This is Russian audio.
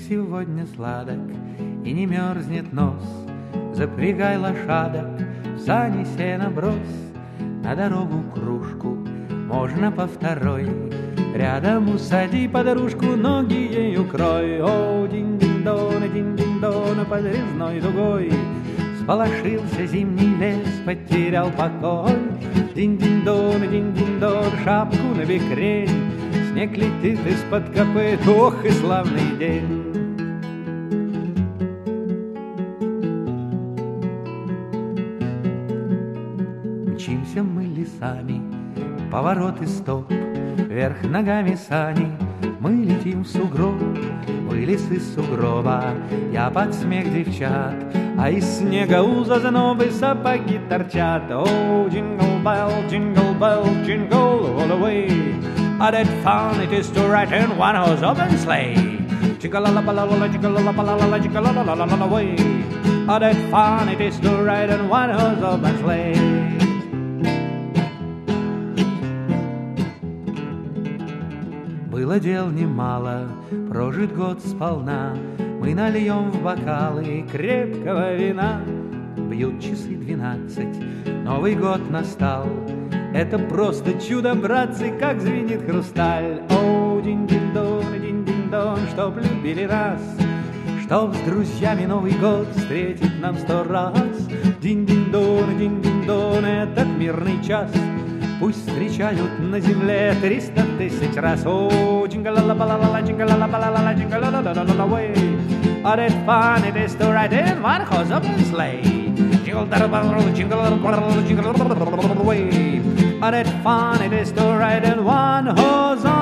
сегодня сладок и не мерзнет нос. Запрягай лошадок, в сани сено брось, на дорогу кружку, можно по второй. Рядом усади подружку, ноги ею крой. О, динь-динь-дон, под резной дугой сполошился зимний лес, потерял покой. Динь-динь-дон, шапку на бекрень, снег летит из-под копыт, ох и славный день. Мчимся мы лесами, повороты стоп, вверх ногами сани, мы летим в сугроб. Вылез из сугроба я под смех девчат, а из снега у зазнобы сапоги торчат. О, jingle bell, jingle all the way. Ah, that fun it is to ride in one horse open sleigh. Jingle-la-la-la-la-la, jingle-la-la-la-la, jingle-la-la-la-la way. Ah, that fun it is to ride in one horse open sleigh. Было дел немало, прожит год сполна, мы нальем в бокалы крепкого вина. Бьют часы 12, Новый год настал. Это просто чудо, братцы, как звенит хрусталь. О, динь-динь-дон, чтоб любили нас, чтоб с друзьями Новый год встретить нам 100 раз. Динь-динь-дон, этот мирный час пусть встречают на земле 300 тысяч раз. О, jingle-la-la-la-la, jingle-la-la-la-la, jingle-la-la-la-la way. Oh, that fun it is to ride in one horse open sleigh. Jingle-la-la-la-la, jingle-la-la-la-la, jingle-la-la-la-la way. Oh, that fun it is to ride in one horse